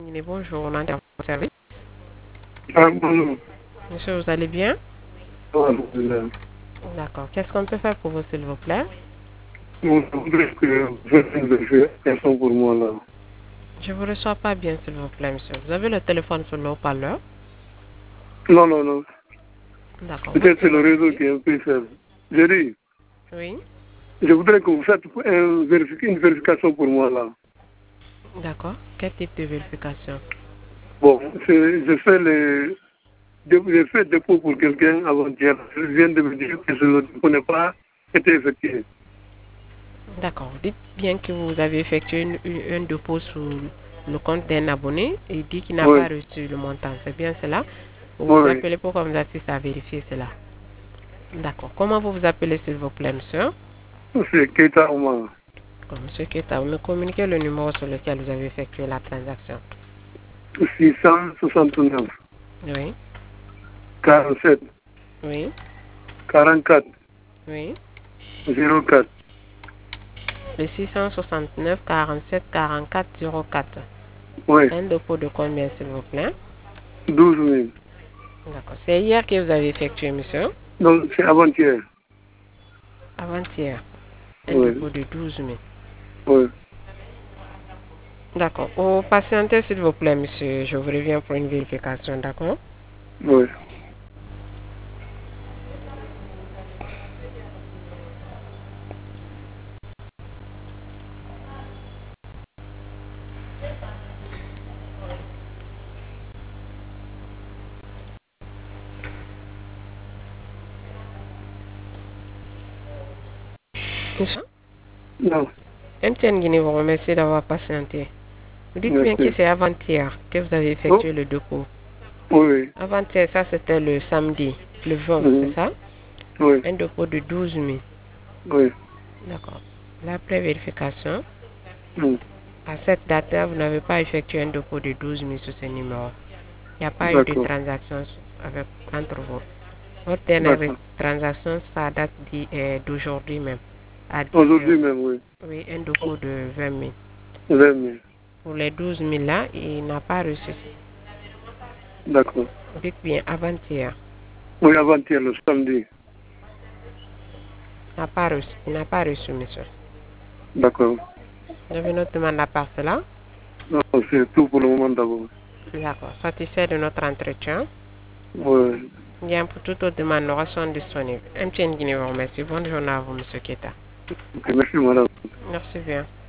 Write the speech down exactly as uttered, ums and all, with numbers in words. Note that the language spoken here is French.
Bonjour, on intervient au service. Ah, bonjour. Monsieur, vous allez bien? Ah, alhamdoulilah. D'accord. Qu'est-ce qu'on peut faire pour vous, s'il vous plaît? Bon, je voudrais que vous fassiez une vérification pour moi là. Je vous reçois pas bien, s'il vous plaît, monsieur. Vous avez le téléphone sur le haut-parleur? Non, non, non. D'accord. Où Peut-être est-ce que c'est le vous réseau vivez? qui est un peu faible. J'ai dit, Oui. je voudrais que vous fassiez un vérifi- une vérification pour moi là. D'accord. Quel type de vérification? Bon, c'est- je fais les j'ai fait dépôt pour quelqu'un avant-hier. Je viens de me dire que le dépôt n'est pas été effectué. D'accord. Dites bien que vous avez effectué une- une- un dépôt sur le compte d'un abonné et dit qu'il n'a Oui, pas reçu le montant. C'est bien cela? Vous vous oui, appelez pour qu'on vous assiste à vérifier cela. D'accord. Comment vous vous appelez, s'il vous plaît, monsieur? oui. C'est Keita Omar. Comme monsieur Keta, vous me communiquez le numéro sur lequel vous avez effectué la transaction. six cent soixante-neuf, Oui. quarante-sept, Oui. quarante-quatre, Oui. zéro quatre. Le six cent soixante-neuf quarante-sept quarante-quatre zéro quatre. Oui, Un dépôt de combien, s'il vous plaît? douze mille. D'accord. C'est hier que vous avez effectué, monsieur? Donc c'est avant-hier. Avant-hier. Un Oui, dépôt de douze mille. oui. D'accord. Vous patientez, s'il vous plaît, monsieur. Je vous reviens pour une vérification, d'accord? Oui. Monsieur? Non, M T N Guinée vous remercie d'avoir patienté. Vous dites bien que merci. c'est avant-hier que vous avez Oh, effectué le dépôt. oui, Avant-hier, ça c'était le samedi, le vingt, c'est oui, ça? oui, Un dépôt de douze mille. oui, D'accord. La pré-vérification, oui. à cette date-là, vous n'avez pas effectué un dépôt de douze mille sur ce numéro. Il n'y a pas eu de D'accord, transaction avec, entre vous. Votre dernière d'accord. transaction, ça date d'aujourd'hui même, à dix heures. Aujourd'hui même, oui. Oui, un dépôt de vingt mille. vingt mille. Pour les douze mille là, il n'a pas reçu. D'accord. Dites bien, avant-hier, Oui, avant-hier, le samedi. il n'a pas reçu, il n'a pas reçu, monsieur. D'accord. Je vais nous demander à part cela. Non, c'est tout pour le moment d'abord. D'accord. Satisfait de notre entretien. Oui. Bien, pour toute autre demande, nous sommes disponibles. M T N Guinée vous remercie. Bonne journée à vous, monsieur Keta. Ok, merci, madame. Merci bien.